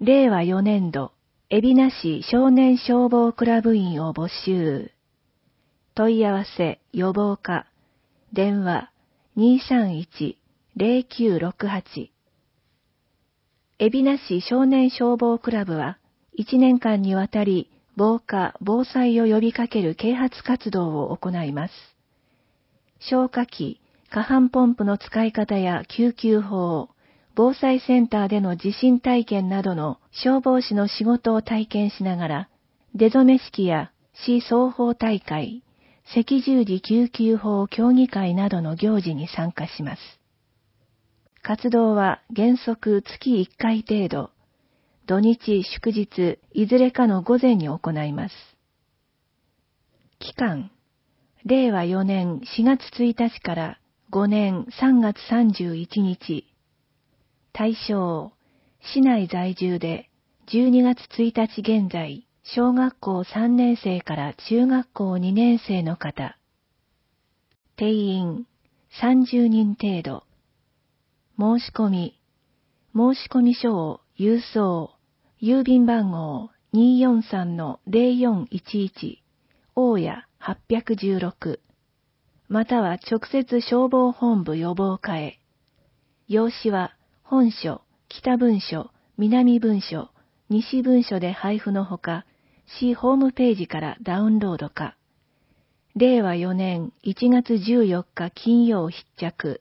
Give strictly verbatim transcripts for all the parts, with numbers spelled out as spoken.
れいわよねんど、海老名市少年消防クラブ員を募集。問い合わせ予防課、電話 にーさんいち ゼロきゅうろくはち。海老名市少年消防クラブはいちねんかんにわたり防火・防災を呼びかける啓発活動を行います。消火器、火帆ポンプの使い方や救急法、防災センターでの地震体験などの消防士の仕事を体験しながら、出初め式や市双方大会、赤十字救急法協議会などの行事に参加します。活動は原則月いっかい程度、土日祝日いずれかの午前に行います。期間、れいわよねんしがつついたちからごねんさんがつさんじゅういちにち。対象、市内在住でじゅうにがつついたち現在、小学校さんねんせいから中学校にねんせいの方。定員さんじゅうにん程度。申し込み、申し込み書を郵送、郵便番号 にーよんさんのゼロよんいちいち、大谷はっぴゃくじゅうろく、または直接消防本部予防課へ。用紙は本書、北文書、南文書、西文書で配布のほか、市ホームページからダウンロードか。れいわよねんいちがつじゅうよっか金曜必着。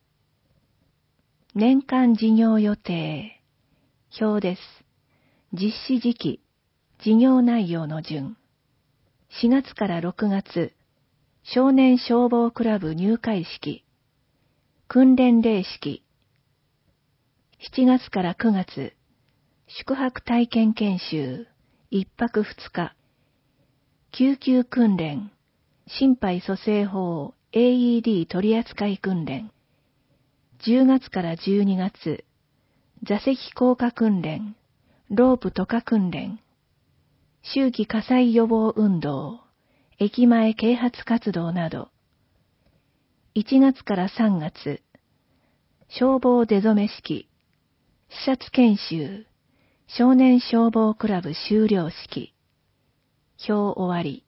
年間事業予定。表です。実施時期、事業内容の順。しがつからろくがつ、少年消防クラブ入会式。訓練例式。しちがつからくがつ、宿泊体験研修、いっぱくふつか。救急訓練、心肺蘇生法 エーイーディー 取扱訓練。じゅうがつからじゅうにがつ、座席降下訓練、ロープ渡過訓練。秋季火災予防運動、駅前啓発活動など。いちがつからさんがつ、消防出初め式、視察研修、少年消防クラブ修了式。表終わり。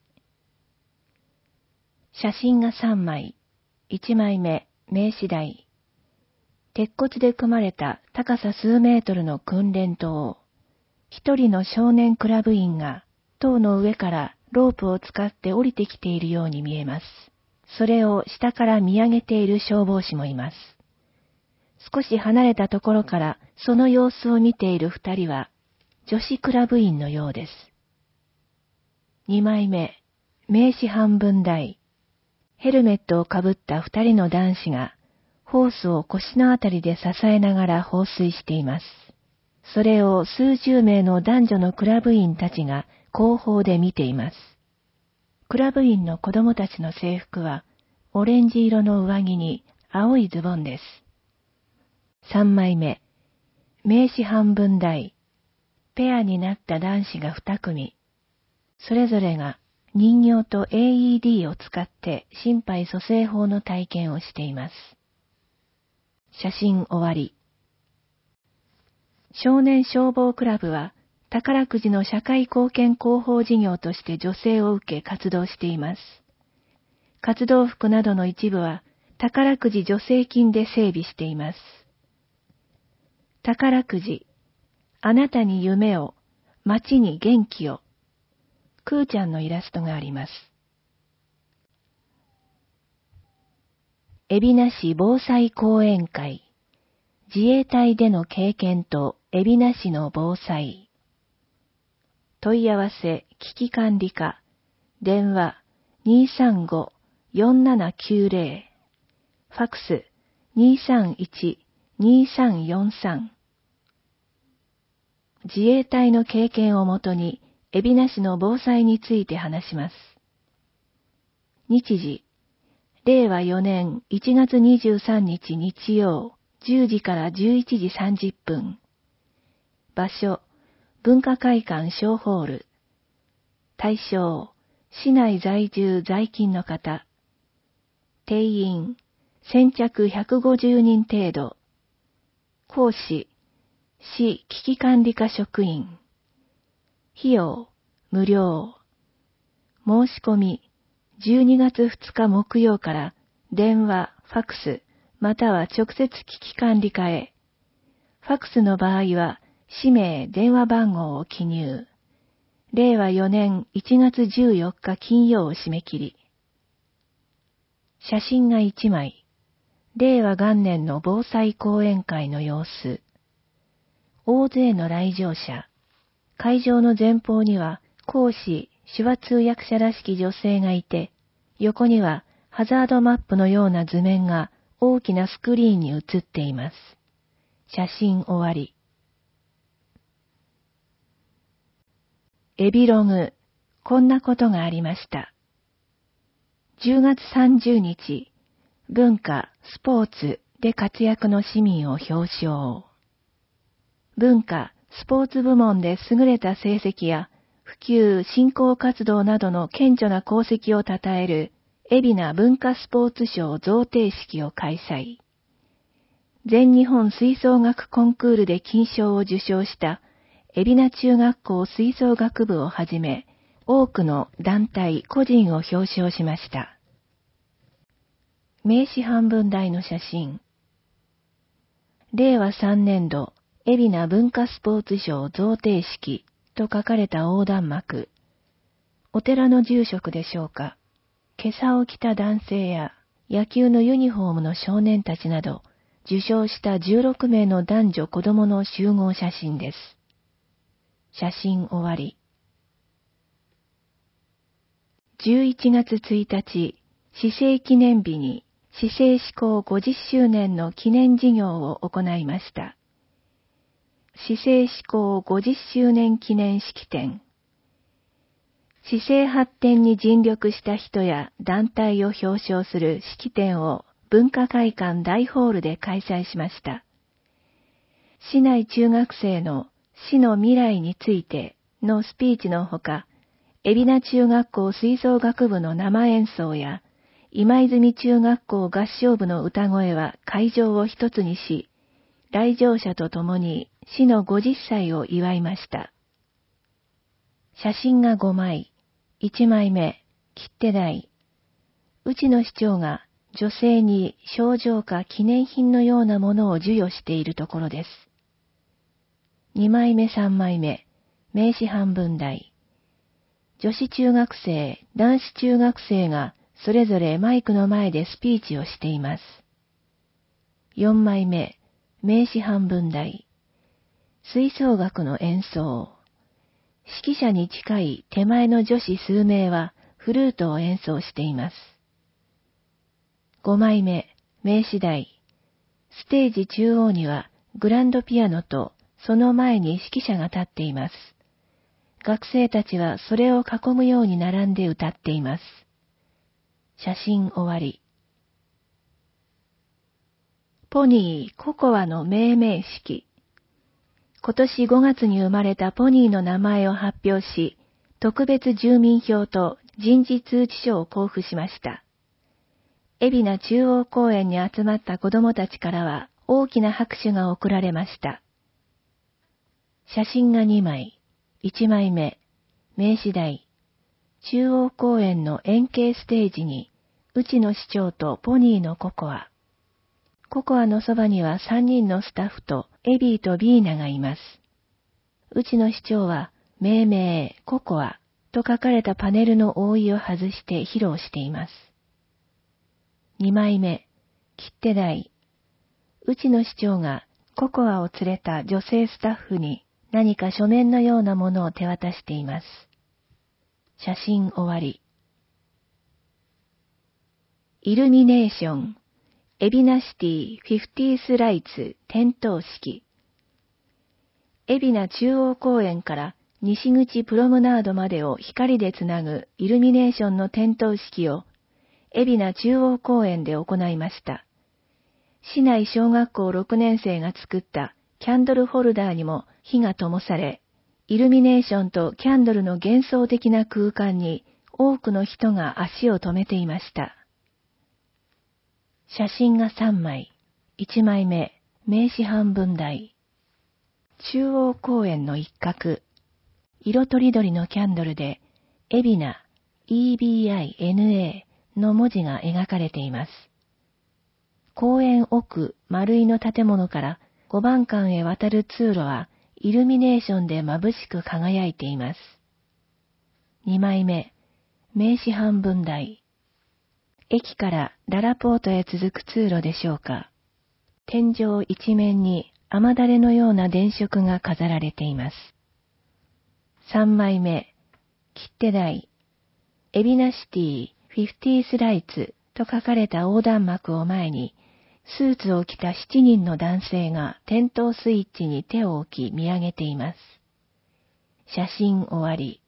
写真がさんまい。いちまいめ、名刺台。鉄骨で組まれた高さ数メートルの訓練塔。一人の少年クラブ員が塔の上からロープを使って降りてきているように見えます。それを下から見上げている消防士もいます。少し離れたところからその様子を見ている二人は女子クラブ員のようです。二枚目、名刺半分台。ヘルメットをかぶった二人の男子がホースを腰のあたりで支えながら放水しています。それを数十名の男女のクラブ員たちが後方で見ています。クラブ員の子供たちの制服はオレンジ色の上着に青いズボンです。三枚目、名刺半分台。ペアになった男子が二組。それぞれが人形と エーイーディー を使って心肺蘇生法の体験をしています。写真終わり。少年消防クラブは宝くじの社会貢献広報事業として助成を受け活動しています。活動服などの一部は宝くじ助成金で整備しています。宝くじ、あなたに夢を、街に元気を。くーちゃんのイラストがあります。海老名市防災講演会。自衛隊での経験と海老名市の防災。問い合わせ危機管理課。電話 にーさんご よんななきゅうゼロ。ファクス にーさんいち にーさんよんさん。自衛隊の経験をもとに海老名市の防災について話します。日時、れいわよねんいちがつにじゅうさんにち日曜、じゅうじからじゅういちじさんじゅっぷん。場所、文化会館小ホール。対象、市内在住在勤の方。定員、先着ひゃくごじゅうにん程度。講師、 市危機管理課職員。費用、無料。申し込み、じゅうにがつふつか木曜から電話、ファクス、または直接危機管理課へ。ファクスの場合は、氏名、電話番号を記入。れいわよねんいちがつじゅうよっか金曜を締め切り。写真がいちまい。れいわ元年の防災講演会の様子。大勢の来場者。会場の前方には講師、手話通訳者らしき女性がいて、横にはハザードマップのような図面が大きなスクリーンに映っています。写真終わり。エビログ、こんなことがありました。じゅうがつさんじゅうにち、文化、スポーツで活躍の市民を表彰。文化、スポーツ部門で優れた成績や普及、振興活動などの顕著な功績を称える海老名文化スポーツ賞贈呈式を開催。全日本吹奏楽コンクールで金賞を受賞した海老名中学校吹奏楽部をはじめ、多くの団体、個人を表彰しました。名刺半分大の写真。れいわさんねんど、海老名文化スポーツ賞贈呈式と書かれた横断幕。お寺の住職でしょうか。袈裟を着た男性や野球のユニフォームの少年たちなど、受賞したじゅうろくめいの男女子供の集合写真です。写真終わり。じゅういちがつついたち、市政記念日に市政施行ごじゅっしゅうねんの記念事業を行いました。市政施行ごじゅっしゅうねん記念式典。市政発展に尽力した人や団体を表彰する式典を文化会館大ホールで開催しました。市内中学生の市の未来についてのスピーチのほか、海老名中学校吹奏楽部の生演奏や、今泉中学校合唱部の歌声は会場を一つにし、来場者と共に市のごじゅっさいを祝いました。写真がごまい、いちまいめ、切手台。内野市長が女性に賞状か記念品のようなものを授与しているところです。にまいめさんまいめ、名刺半分大。女子中学生、男子中学生がそれぞれマイクの前でスピーチをしています。よんまいめ、名刺半分大。吹奏楽の演奏。指揮者に近い手前の女子数名はフルートを演奏しています。ごまいめ、名刺台。ステージ中央にはグランドピアノとその前に指揮者が立っています。学生たちはそれを囲むように並んで歌っています。写真終わり。ポニー・ココアの命名式。今年ごがつに生まれたポニーの名前を発表し、特別住民票と人事通知書を交付しました。海老名中央公園に集まった子供たちからは大きな拍手が送られました。写真がにまい。いちまいめ、名刺台。中央公園の円形ステージに、内野市長とポニーのココア。ココアのそばにはさんにんのスタッフとエビーとビーナがいます。内野市長は、命名、ココアと書かれたパネルの覆いを外して披露しています。にまいめ、切手台。内野市長がココアを連れた女性スタッフに、何か書面のようなものを手渡しています。写真終わり。イルミネーション、海老名シティフィフティースライツ点灯式。海老名中央公園から西口プロムナードまでを光でつなぐイルミネーションの点灯式を海老名中央公園で行いました。市内小学校ろくねんせいが作ったキャンドルホルダーにも火が灯され、イルミネーションとキャンドルの幻想的な空間に多くの人が足を止めていました。写真がさんまい。いちまいめ、名刺半分大。 中央公園の一角、色とりどりのキャンドルで、エビナ、イービーアイエヌエー の文字が描かれています。公園奥丸いの建物からごばん館へ渡る通路はイルミネーションで眩しく輝いています。にまいめ、名刺半分台。駅からララポートへ続く通路でしょうか。天井一面に雨だれのような電飾が飾られています。さんまいめ、切手台。エビナシティフィフティースライツと書かれた横断幕を前に、スーツを着たしちにんの男性が点灯スイッチに手を置き見上げています。写真終わり。